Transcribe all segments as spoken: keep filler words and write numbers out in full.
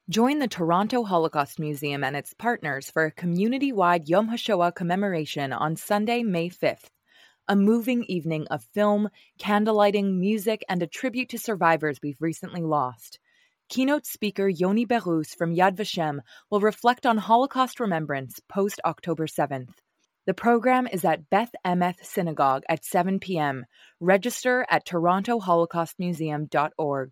Join the Toronto Holocaust Museum and its partners for a community-wide Yom HaShoah commemoration on Sunday, May fifth. A moving evening of film, candlelighting, music, and a tribute to survivors we've recently lost. Keynote speaker Yoni Berus from Yad Vashem will reflect on Holocaust remembrance post-October seventh. The program is at Beth Emeth Synagogue at seven p.m. Register at toronto holocaust museum dot org.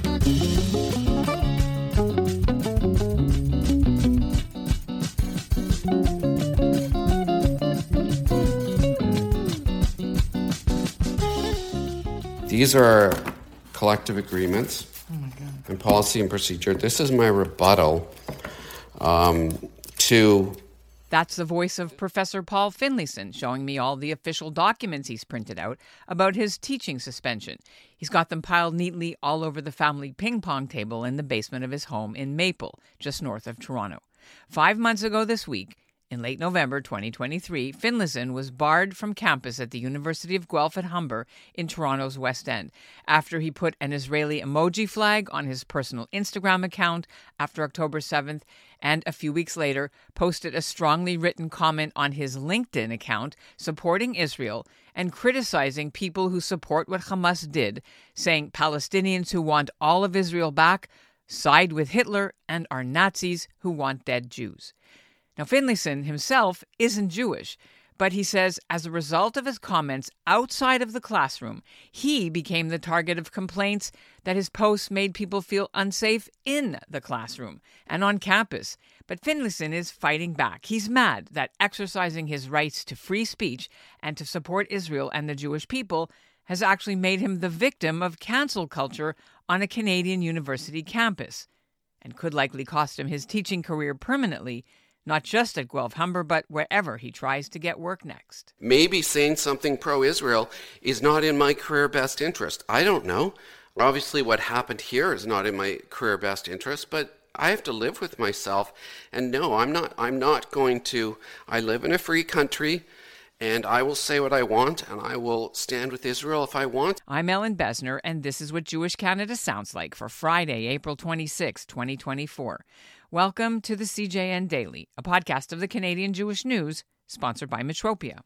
These are our collective agreements oh my God. and policy and procedure. This is my rebuttal um, to... That's the voice of Professor Paul Finlayson showing me all the official documents he's printed out about his teaching suspension. He's got them piled neatly all over the family ping pong table in the basement of his home in Maple, just north of Toronto. Five months ago this week, in late November twenty twenty-three, Finlayson was barred from campus at the University of Guelph at Humber in Toronto's West End after he put an Israeli emoji flag on his personal Instagram account after October seventh and a few weeks later posted a strongly written comment on his LinkedIn account supporting Israel and criticizing people who support what Hamas did, saying Palestinians who want all of Israel back side with Hitler and are Nazis who want dead Jews. Now, Finlayson himself isn't Jewish, but he says as a result of his comments outside of the classroom, he became the target of complaints that his posts made people feel unsafe in the classroom and on campus. But Finlayson is fighting back. He's mad that exercising his rights to free speech and to support Israel and the Jewish people has actually made him the victim of cancel culture on a Canadian university campus and could likely cost him his teaching career permanently, not just at Guelph Humber, but wherever he tries to get work next. Maybe saying something pro-Israel is not in my career best interest. I don't know. Obviously, what happened here is not in my career best interest, but I have to live with myself. And no, I'm not, I'm not going to. I live in a free country, and I will say what I want, and I will stand with Israel if I want. I'm Ellen Besner, and this is what Jewish Canada sounds like for Friday, April twenty-sixth, twenty twenty-four. Welcome to the C J N Daily, a podcast of the Canadian Jewish News, sponsored by Metropia.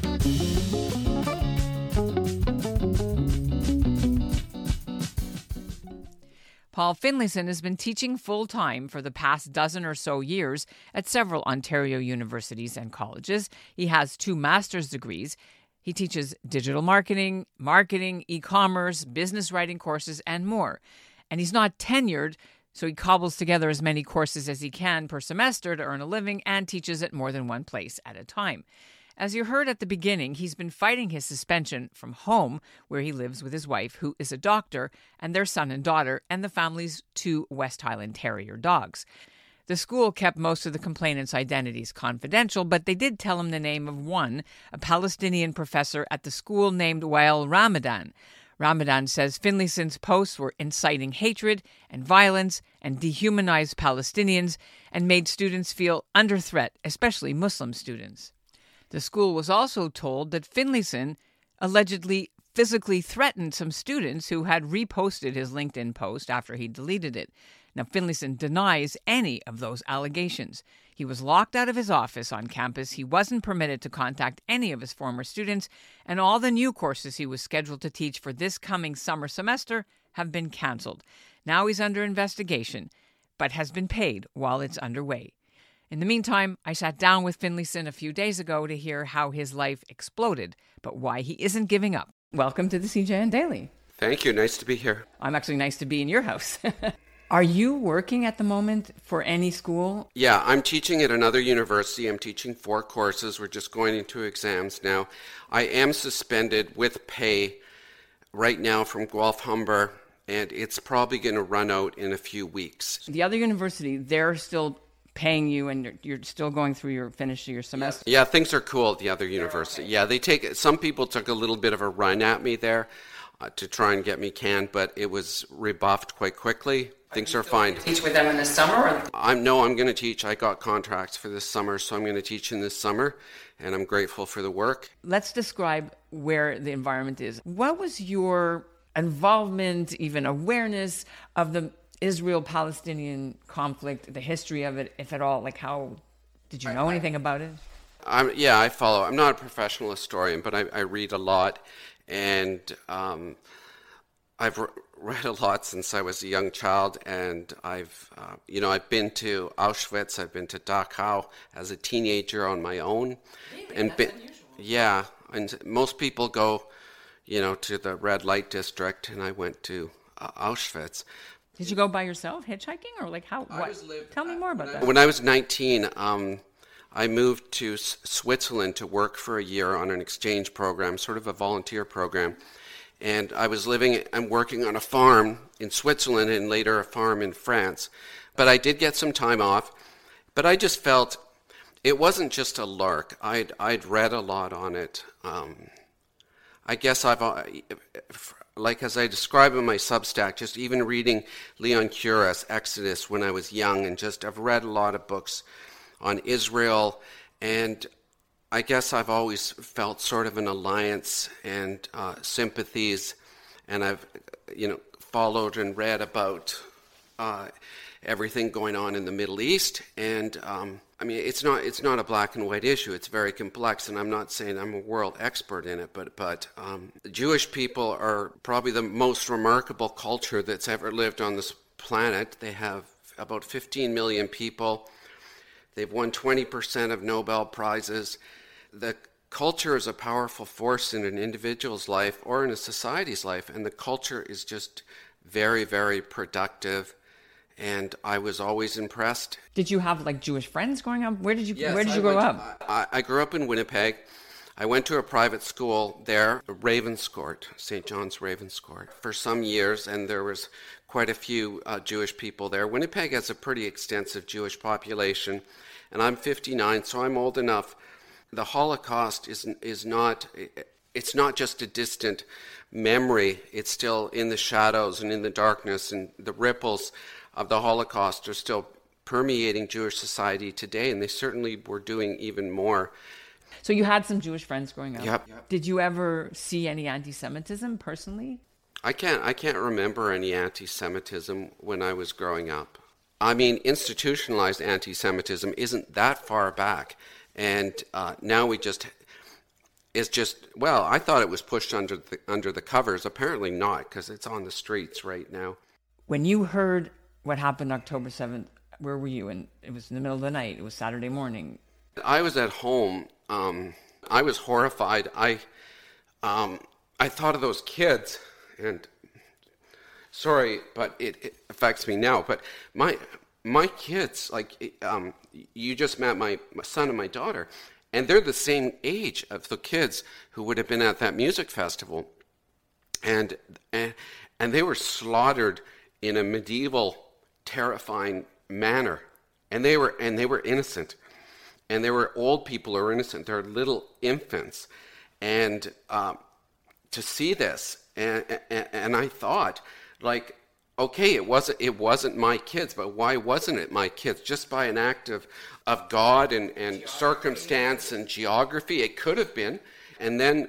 Paul Finlayson has been teaching full-time for the past dozen or so years at several Ontario universities and colleges. He has two master's degrees. He teaches digital marketing, marketing, e-commerce, business writing courses, and more. And he's not tenured, so he cobbles together as many courses as he can per semester to earn a living and teaches at more than one place at a time. As you heard at the beginning, he's been fighting his suspension from home, where he lives with his wife, who is a doctor, and their son and daughter, and the family's two West Highland Terrier dogs. The school kept most of the complainants' identities confidential, but they did tell him the name of one, a Palestinian professor at the school named Wael Ramadan. Ramadan says Finlayson's posts were inciting hatred and violence and dehumanized Palestinians and made students feel under threat, especially Muslim students. The school was also told that Finlayson allegedly physically threatened some students who had reposted his LinkedIn post after he deleted it. Now, Finlayson denies any of those allegations. He was locked out of his office on campus. He wasn't permitted to contact any of his former students, and all the new courses he was scheduled to teach for this coming summer semester have been canceled. Now he's under investigation, but has been paid while it's underway. In the meantime, I sat down with Finlayson a few days ago to hear how his life exploded, but why he isn't giving up. Welcome to the C J N Daily. Thank you. Nice to be here. I'm actually nice to be in your house. Are you working at the moment for any school? Yeah, I'm teaching at another university. I'm teaching four courses. We're just going into exams now. I am suspended with pay right now from Guelph Humber, and it's probably going to run out in a few weeks. The other university, they're still paying you and you're, you're still going through your finish of your semester? Yeah, things are cool at the other university. Yeah, they take some people took a little bit of a run at me there uh, to try and get me canned, but it was rebuffed quite quickly. Things are fine. Teach with them in the summer? Or? I'm no, I'm going to teach. I got contracts for this summer, so I'm going to teach in this summer, and I'm grateful for the work. Let's describe where the environment is. What was your involvement, even awareness of the Israel-Palestinian conflict, the history of it, if at all? Like, how did you know anything about it? I'm, yeah, I follow. I'm not a professional historian, but I, I read a lot, and um, I've re- read a lot since I was a young child. And I've, uh, you know, I've been to Auschwitz. I've been to Dachau as a teenager on my own. Really? And That's been, unusual. Yeah, and most people go, you know, to the red light district, and I went to uh, Auschwitz. Did you go by yourself, hitchhiking, or like how? What? lived, Tell me more about that. When I was nineteen, um, I moved to S- Switzerland to work for a year on an exchange program, sort of a volunteer program. And I was living and working on a farm in Switzerland and later a farm in France. But I did get some time off. But I just felt it wasn't just a lark. I'd, I'd read a lot on it. Um, I guess I've, uh, like as I describe in my Substack, just even reading Leon Kuras' Exodus when I was young, and just I've read a lot of books on Israel, and I guess I've always felt sort of an alliance and uh, sympathies, and I've, you know, followed and read about uh, everything going on in the Middle East, and um, I mean, it's not it's not a black and white issue. It's very complex, and I'm not saying I'm a world expert in it, but but um, Jewish people are probably the most remarkable culture that's ever lived on this planet. They have about fifteen million people. They've won twenty percent of Nobel Prizes. The culture is a powerful force in an individual's life or in a society's life, and the culture is just very, very productive. And I was always impressed. Did you have like Jewish friends growing up? Where did you Yes, Where did I you grow went- up? I, I grew up in Winnipeg. I went to a private school there, Ravenscourt, Saint John's Ravenscourt, for some years, and there was quite a few uh, Jewish people there. Winnipeg has a pretty extensive Jewish population, and I'm fifty-nine, so I'm old enough. The Holocaust is is not it's not just a distant memory. It's still in the shadows and in the darkness, and the ripples of the Holocaust are still permeating Jewish society today, and they certainly were doing even more. So you had some Jewish friends growing up. Yep. Did you ever see any anti-Semitism personally? I can't I can't remember any anti-Semitism when I was growing up. I mean, institutionalized anti-Semitism isn't that far back, and uh, now we just it's just well, I thought it was pushed under the under the covers. Apparently not, because it's on the streets right now. When you heard what happened October seventh, where were you? And it was in the middle of the night. It was Saturday morning. I was at home. Um, I was horrified. I um, I thought of those kids, and sorry, but it, it affects me now. But my my kids, like um, you just met my, my son and my daughter, and they're the same age of the kids who would have been at that music festival, and and and they were slaughtered in a medieval, terrifying manner, and they were and they were innocent. And there were old people who are innocent. They're little infants. And um, to see this, and, and, and I thought, like, okay, it wasn't it wasn't my kids, but why wasn't it my kids? Just by an act of, of God and, and circumstance and geography, it could have been. And then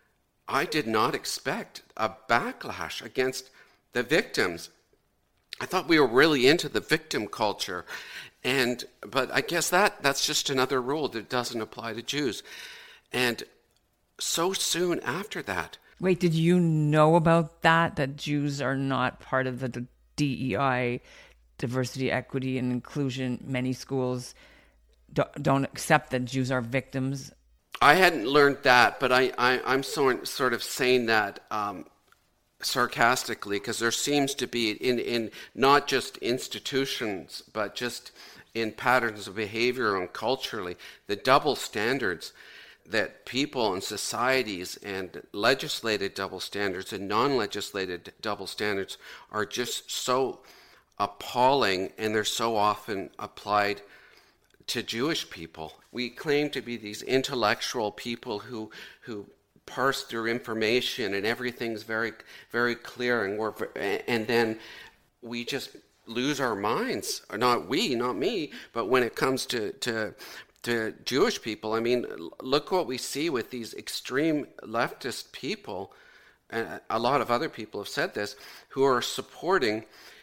I did not expect a backlash against the victims. I thought we were really into the victim culture. And but I guess that that's just another rule that doesn't apply to Jews. And so soon after that. Wait, did you know about that, that Jews are not part of the D E I, diversity, equity, and inclusion? Many schools don't accept that Jews are victims. I hadn't learned that, but I, I, I'm so, sort of saying that um, sarcastically, because there seems to be in, in not just institutions, but just in patterns of behavior and culturally, the double standards that people and societies and legislated double standards and non-legislated double standards are just so appalling, and they're so often applied to Jewish people. We claim to be these intellectual people who who parse through information, and everything's very very clear, and we're and then we just lose our minds. Not we, not me, but when it comes to to to Jewish people, I mean, look what we see with these extreme leftist people, and a lot of other people have said this, who are supporting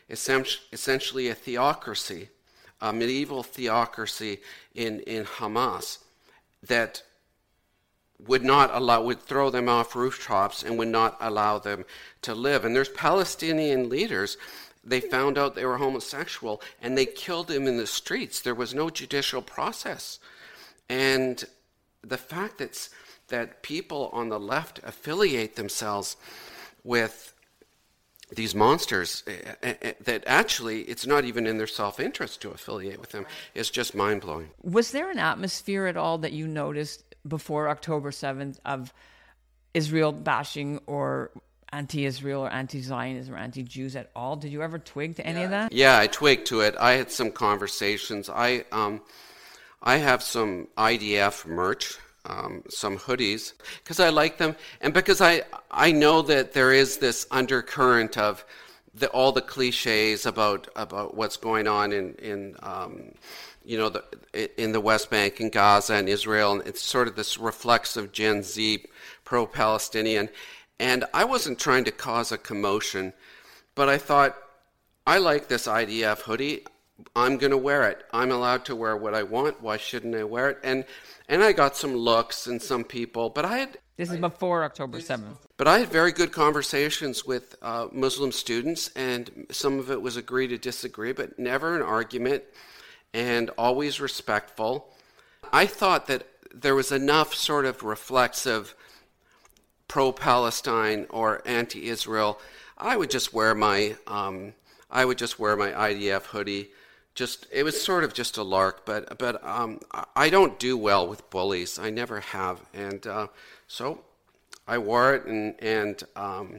essentially a theocracy, a medieval theocracy in, in Hamas that would not allow, would throw them off rooftops and would not allow them to live. And there's Palestinian leaders, they found out they were homosexual and they killed them in the streets. There was no judicial process. And the fact that, that people on the left affiliate themselves with these monsters, that actually it's not even in their self-interest to affiliate with them, is just mind-blowing. Was there an atmosphere at all that you noticed before October seventh of Israel bashing or anti-Israel or anti-Zionism or anti-Jews at all? Did you ever twig to any yeah. of that? Yeah, I twigged to it. I had some conversations. I um, I have some I D F merch, um, some hoodies, because I like them, and because I I know that there is this undercurrent of the, all the cliches about about what's going on in in um, you know the in the West Bank and Gaza and Israel, and it's sort of this reflexive Gen Z pro-Palestinian. And I wasn't trying to cause a commotion, but I thought, I like this I D F hoodie. I'm going to wear it. I'm allowed to wear what I want. Why shouldn't I wear it? And and I got some looks and some people, but I had... This is before October seventh. But I had very good conversations with uh, Muslim students, and some of it was agree to disagree, but never an argument, and always respectful. I thought that there was enough sort of reflexive pro-Palestine or anti-Israel. I would just wear my um, I would just wear my I D F hoodie. Just it was sort of just a lark, but but um, I don't do well with bullies. I never have, and uh, so I wore it, and and um,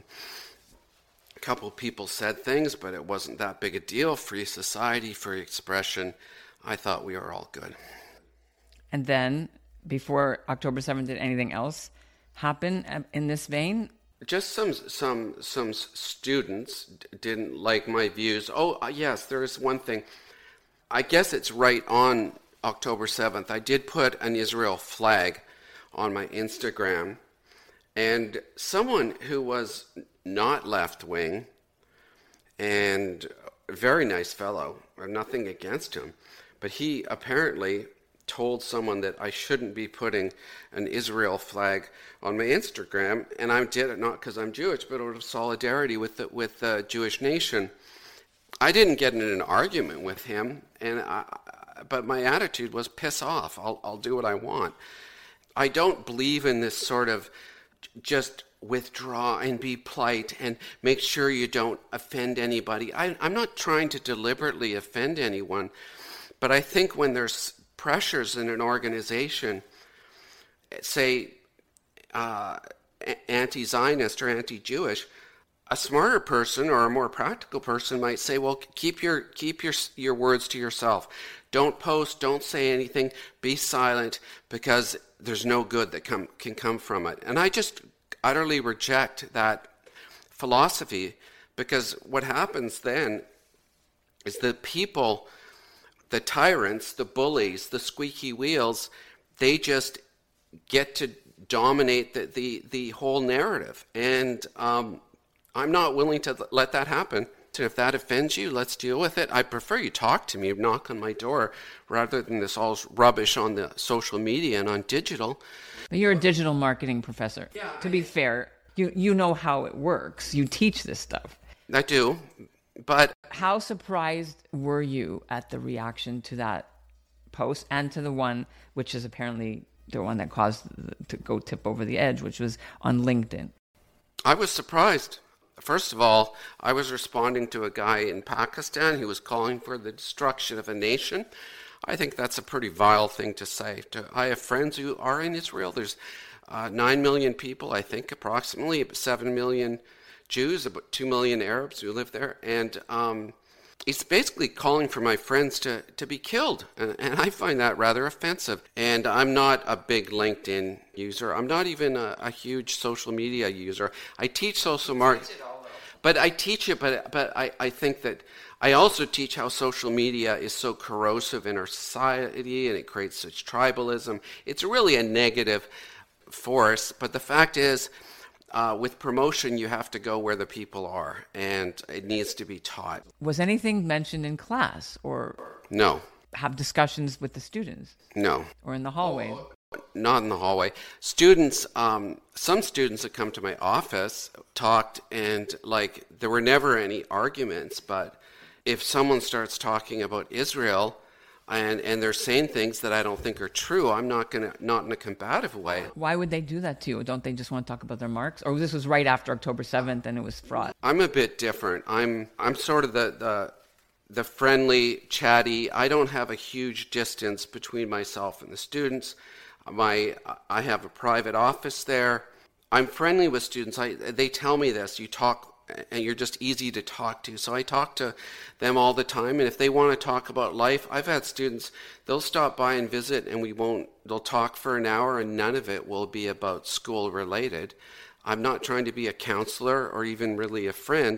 a couple of people said things, but it wasn't that big a deal. Free society, free expression. I thought we were all good. And then before October seventh, did anything else happen in this vein? Just some some some students didn't like my views. Oh, uh, yes, there is one thing. I guess it's right on October seventh. I did put an Israel flag on my Instagram, and someone who was not left-wing and a very nice fellow, or nothing against him, but he apparently told someone that I shouldn't be putting an Israel flag on my Instagram, and I did it not because I'm Jewish, but out of solidarity with the with the Jewish nation. I didn't get in an argument with him, and I, but my attitude was piss off. I'll I'll do what I want. I don't believe in this sort of just withdraw and be polite and make sure you don't offend anybody. I, I'm not trying to deliberately offend anyone, but I think when there's pressures in an organization, say uh, anti-Zionist or anti-Jewish, a smarter person or a more practical person might say, well, keep your keep your your words to yourself. Don't post, don't say anything, be silent, because there's no good that come, can come from it. And I just utterly reject that philosophy, because what happens then is that people, the tyrants, the bullies, the squeaky wheels, they just get to dominate the, the, the whole narrative. And um, I'm not willing to let that happen. So if that offends you, let's deal with it. I prefer you talk to me, knock on my door, rather than this all rubbish on the social media and on digital. But you're a digital marketing professor. Yeah, to be fair, you, you know how it works. You teach this stuff. I do. But how surprised were you at the reaction to that post and to the one which is apparently the one that caused to go tip over the edge, which was on LinkedIn? I was surprised. First of all, I was responding to a guy in Pakistan who was calling for the destruction of a nation. I think that's a pretty vile thing to say. I have friends who are in Israel. There's uh, nine million people, I think, approximately, seven million Jews, about two million Arabs who live there, and um, he's basically calling for my friends to, to be killed, and, and I find that rather offensive. And I'm not a big LinkedIn user. I'm not even a, a huge social media user. I teach social marketing, but I teach it, but but I, I think that I also teach how social media is so corrosive in our society, and it creates such tribalism. It's really a negative force, but the fact is, uh, with promotion, you have to go where the people are, and it needs to be taught. Was anything mentioned in class or No. have discussions with the students? No. Or in the hallway? Not in the hallway. Students, um, some students that come to my office talked, and like there were never any arguments, but if someone starts talking about Israel and, and they're saying things that I don't think are true, I'm not going to, not in a combative way. Why would they do that to you? Don't they just want to talk about their marks? Or this was right after October seventh and it was fraught? I'm a bit different. I'm, I'm sort of the, the, the friendly, chatty. I don't have a huge distance between myself and the students. My, I have a private office there. I'm friendly with students. I, they tell me this. You talk, and you're just easy to talk to. So I talk to them all the time. And if they want to talk about life, I've had students, they'll stop by and visit, and we won't, they'll talk for an hour, and none of it will be about school related. I'm not trying to be a counselor or even really a friend,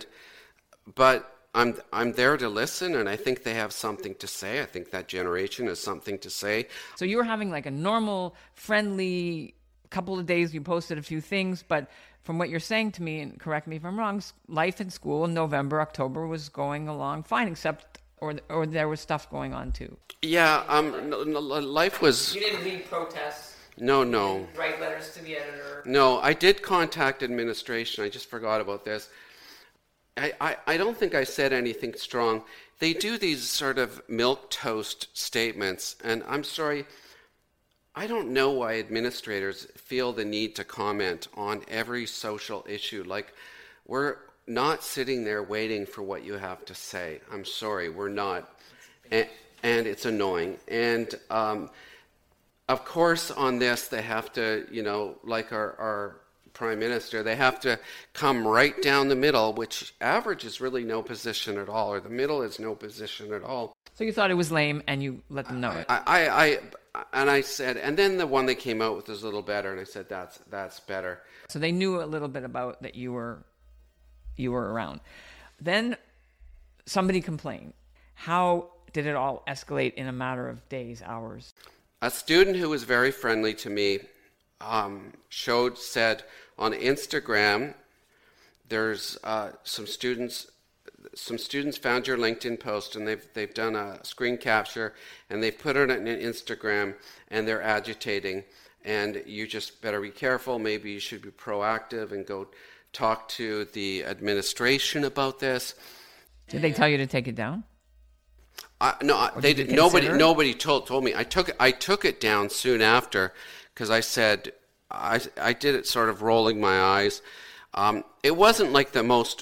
but I'm I'm there to listen, and I think they have something to say. I think that generation has something to say. So you were having like a normal, friendly couple of days. You posted a few things, but from what you're saying to me, and correct me if I'm wrong, life in school in November, October was going along fine, except or or there was stuff going on too. Yeah, um, no, no, life was. You didn't lead protests. No, no. Write letters to the editor. No, I did contact administration. I just forgot about this. I, I, I don't think I said anything strong. They do these sort of milquetoast statements, and I'm sorry, I don't know why administrators feel the need to comment on every social issue. Like, we're not sitting there waiting for what you have to say. I'm sorry, we're not. And, and it's annoying. And um, of course, on this, they have to, you know, like our, our Prime Minister, they have to come right down the middle, which average is really no position at all, or the middle is no position at all. So you thought it was lame, and you let them know it. I, I, I and I said, and then the one they came out with was a little better, and I said, that's that's better. So they knew a little bit about that you were you were around. Then somebody complained. How did it all escalate in a matter of days, hours? A student who was very friendly to me um, showed said on Instagram, there's uh, some students. Some students found your LinkedIn post, and they've they've done a screen capture, and they've put it on Instagram, and they're agitating. And you just better be careful. Maybe you should be proactive and go talk to the administration about this. Did they tell you to take it down? I, no, I, they did. Nobody nobody told told me. I took I took it down soon after because I said I I did it sort of rolling my eyes. Um, it wasn't like the most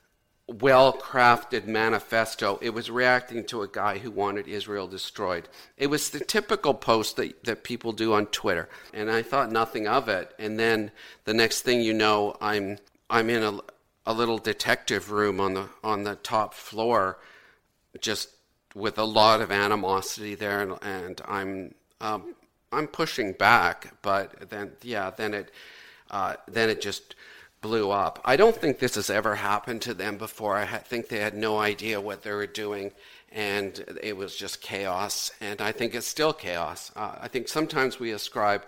well-crafted manifesto. It was reacting to a guy who wanted Israel destroyed. It was the typical post that, that people do on Twitter, and I thought nothing of it. And then the next thing you know, I'm I'm in a, a little detective room on the on the top floor, just with a lot of animosity there, and, and I'm um, I'm pushing back. But then yeah, then it uh, then it just blew up. I don't think this has ever happened to them before. I think they had no idea what they were doing, and it was just chaos. And I think it's still chaos. Uh, I think sometimes we ascribe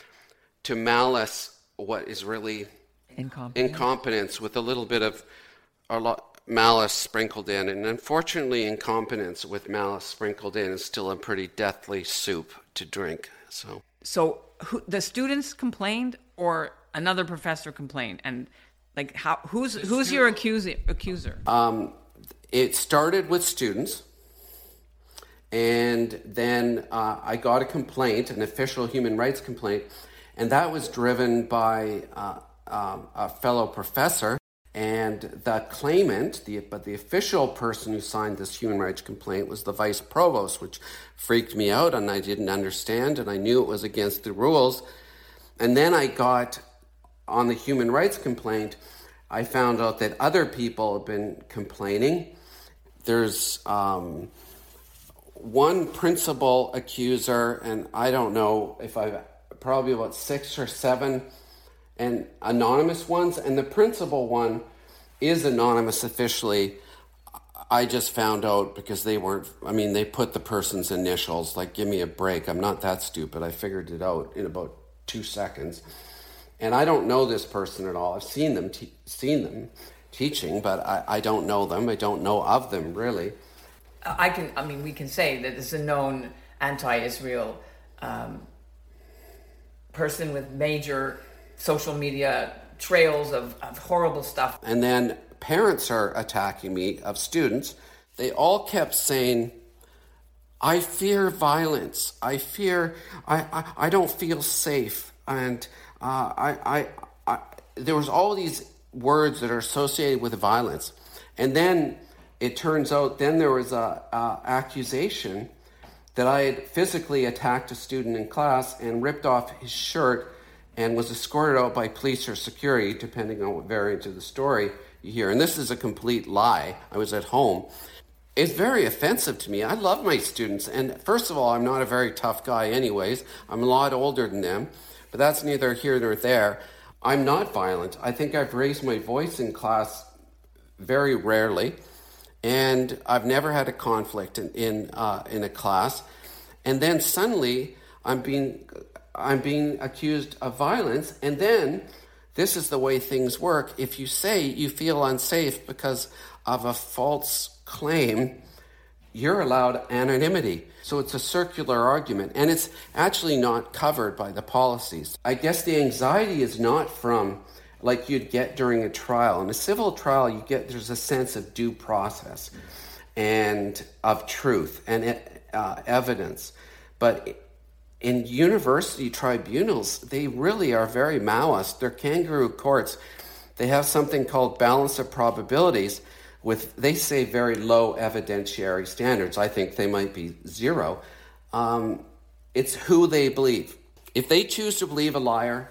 to malice what is really incompetence, incompetence with a little bit of a lot malice sprinkled in. And unfortunately, incompetence with malice sprinkled in is still a pretty deathly soup to drink. So, so who, the students complained, or another professor complained, and like how? Who's who's your accuser? Accuser. Um, it started with students, and then uh, I got a complaint, an official human rights complaint, and that was driven by uh, um, a fellow professor. And the claimant, the but the official person who signed this human rights complaint was the vice provost, which freaked me out, and I didn't understand, and I knew it was against the rules. And then I got on the human rights complaint, I found out that other people have been complaining. There's um, one principal accuser, and I don't know if I've probably about six or seven and anonymous ones, and the principal one is anonymous officially. I just found out because they weren't, I mean, they put the person's initials, like, give me a break. I'm not that stupid. I figured it out in about two seconds. And I don't know this person at all. I've seen them, te- seen them teaching, but I, I don't know them. I don't know of them, really. I can, I mean, we can say that this is a known anti-Israel um, person with major social media trails of, of horrible stuff. And then parents are attacking me, of students. They all kept saying, I fear violence. I fear, I, I, I don't feel safe. And uh, I, I, I, there was all these words that are associated with violence. And then it turns out, then there was a, a accusation that I had physically attacked a student in class and ripped off his shirt and was escorted out by police or security, depending on what variant of the story you hear. And this is a complete lie. I was at home. It's very offensive to me. I love my students. And first of all, I'm not a very tough guy anyways. I'm a lot older than them. But that's neither here nor there. I'm not violent. I think I've raised my voice in class very rarely. And I've never had a conflict in in, uh, in a class. And then suddenly I'm being I'm being accused of violence. And then this is the way things work. If you say you feel unsafe because of a false claim, you're allowed anonymity. So it's a circular argument, and it's actually not covered by the policies. I guess the anxiety is not from like you'd get during a trial. In a civil trial, you get there's a sense of due process and of truth and uh, evidence. But in university tribunals, they really are very Maoist. They're kangaroo courts. They have something called balance of probabilities with, they say, very low evidentiary standards. I think they might be zero. Um, it's who they believe. If they choose to believe a liar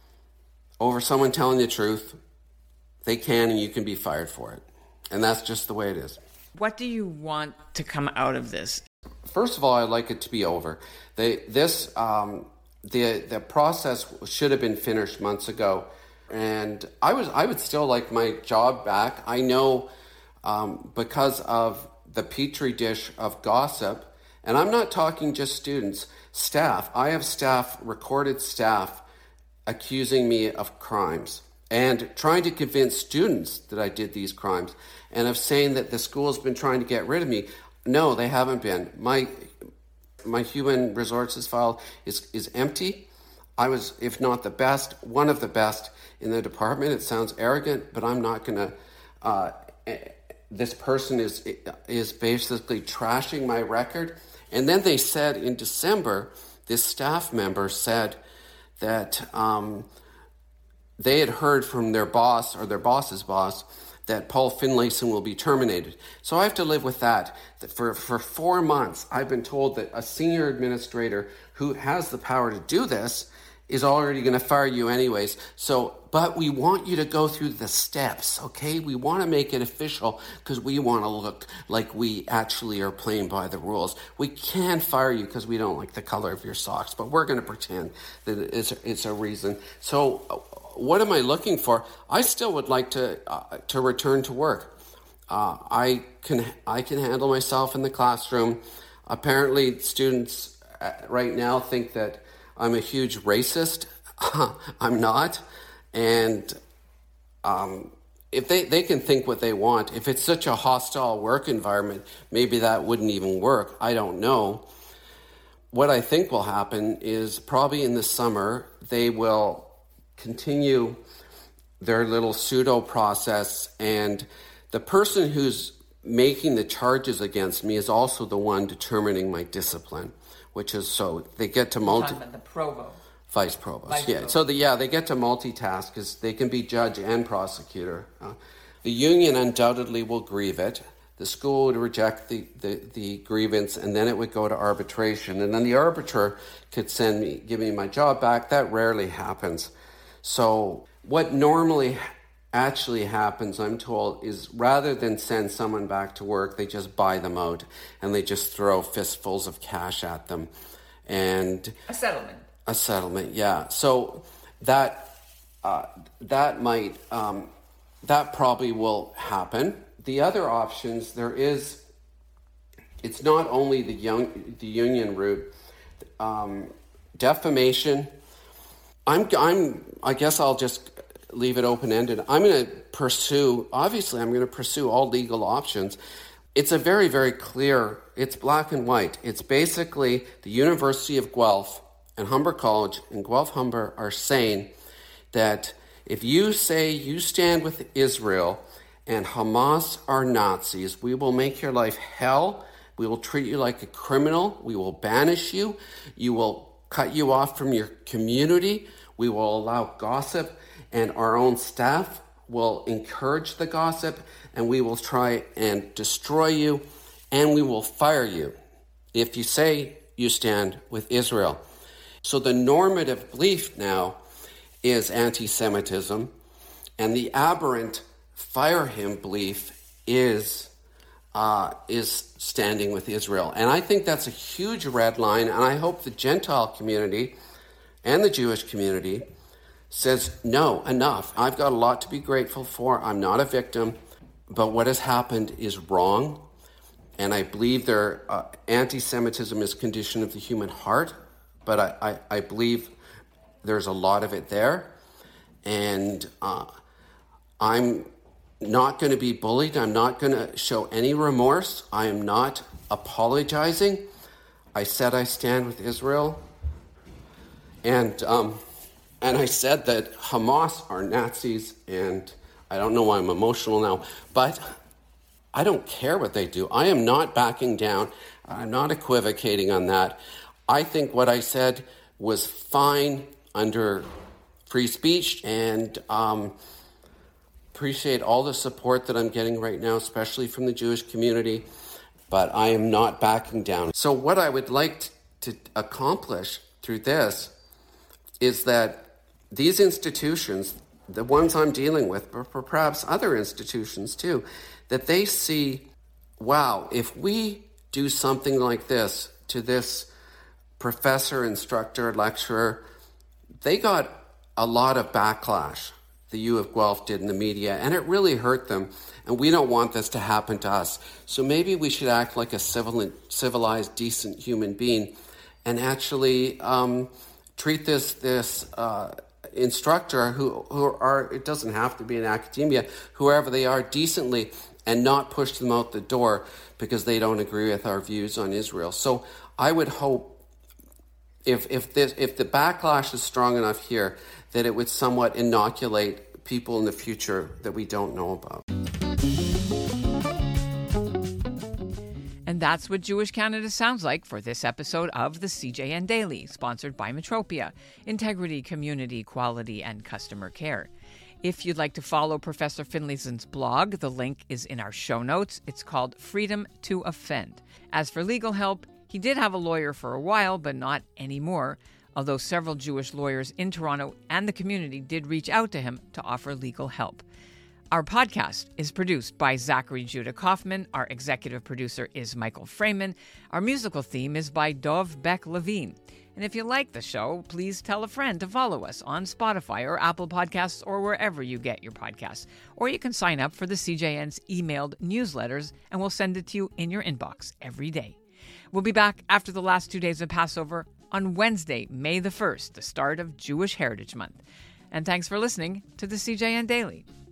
over someone telling the truth, they can, and you can be fired for it. And that's just the way it is. What do you want to come out of this? First of all, I'd like it to be over. They, this, um, the the process should have been finished months ago, and I was I would still like my job back. I know um, because of the petri dish of gossip, and I'm not talking just students, staff. I have staff, recorded staff, accusing me of crimes and trying to convince students that I did these crimes, and of saying that the school's been trying to get rid of me. No, they haven't been. My my human resources file is, is empty. I was, if not the best, one of the best in the department. It sounds arrogant, but I'm not going to... Uh, this person is is basically trashing my record. And then they said in December, this staff member said that um, they had heard from their boss or their boss's boss that Paul Finlayson will be terminated. So I have to live with that. That for, for four months, I've been told that a senior administrator who has the power to do this is already going to fire you anyways. So, but we want you to go through the steps, okay? We want to make it official because we want to look like we actually are playing by the rules. We can fire you because we don't like the color of your socks, but we're going to pretend that it's, it's a reason. So what am I looking for? I still would like to uh, to return to work. Uh, I can I can handle myself in the classroom. Apparently, students right now think that I'm a huge racist. I'm not. And um, if they, they can think what they want. If it's such a hostile work environment, maybe that wouldn't even work. I don't know. What I think will happen is probably in the summer, they will continue their little pseudo process, and the person who's making the charges against me is also the one determining my discipline, which is so they get to multi. The provost, vice provost, vice yeah. provost. So the yeah they get to multitask because they can be judge and prosecutor. Uh, the union undoubtedly will grieve it. The school would reject the, the, the grievance, and then it would go to arbitration, and then the arbiter could send me give me my job back. That rarely happens. So what normally actually happens, I'm told, is rather than send someone back to work, they just buy them out and they just throw fistfuls of cash at them. And a settlement. A settlement, yeah. So that uh, that might um, that probably will happen. The other options, there is, it's not only the young the union route, um, defamation. I'm, I'm, I guess I'll just leave it open-ended. I'm going to pursue, obviously, I'm going to pursue all legal options. It's a very, very clear, it's black and white. It's basically the University of Guelph and Humber College and Guelph Humber are saying that if you say you stand with Israel and Hamas are Nazis, we will make your life hell. We will treat you like a criminal. We will banish you. You will cut you off from your community. We will allow gossip, and our own staff will encourage the gossip, and we will try and destroy you, and we will fire you if you say you stand with Israel. So the normative belief now is anti-Semitism, and the aberrant fire him belief is uh, is standing with Israel. And I think that's a huge red line, and I hope the Gentile community and the Jewish community says, no, enough. I've got a lot to be grateful for. I'm not a victim, but what has happened is wrong. And I believe there uh, anti-Semitism is a condition of the human heart, but I, I, I believe there's a lot of it there. And uh, I'm not going to be bullied. I'm not going to show any remorse. I am not apologizing. I said I stand with Israel. And um, and I said that Hamas are Nazis, and I don't know why I'm emotional now, but I don't care what they do. I am not backing down. I'm not equivocating on that. I think what I said was fine under free speech, and um, appreciate all the support that I'm getting right now, especially from the Jewish community, but I am not backing down. So what I would like to accomplish through this is that these institutions, the ones I'm dealing with, but perhaps other institutions too, that they see, wow, if we do something like this to this professor, instructor, lecturer, they got a lot of backlash, the U of Guelph did in the media, and it really hurt them, and we don't want this to happen to us. So maybe we should act like a civil, civilized, decent human being and actually um, treat this this uh, instructor who, who are, it doesn't have to be in academia, whoever they are, decently, and not push them out the door because they don't agree with our views on Israel. So I would hope if if this if the backlash is strong enough here that it would somewhat inoculate people in the future that we don't know about. And that's what Jewish Canada sounds like for this episode of the C J N Daily, sponsored by Metropia, Integrity, Community, Quality, and Customer Care. If you'd like to follow Professor Finlayson's blog, the link is in our show notes. It's called Freedom to Offend. As for legal help, he did have a lawyer for a while, but not anymore, although several Jewish lawyers in Toronto and the community did reach out to him to offer legal help. Our podcast is produced by Zachary Judah Kaufman. Our executive producer is Michael Freeman. Our musical theme is by Dov Beck-Levine. And if you like the show, please tell a friend to follow us on Spotify or Apple Podcasts or wherever you get your podcasts. Or you can sign up for the C J N's emailed newsletters, and we'll send it to you in your inbox every day. We'll be back after the last two days of Passover on Wednesday, May the first, the start of Jewish Heritage Month. And thanks for listening to the C J N Daily.